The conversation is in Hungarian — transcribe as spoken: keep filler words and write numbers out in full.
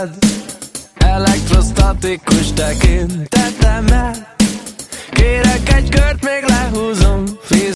hozzád. Elektrostatikus tekintetemmel kérek egy kört, még lehúzom.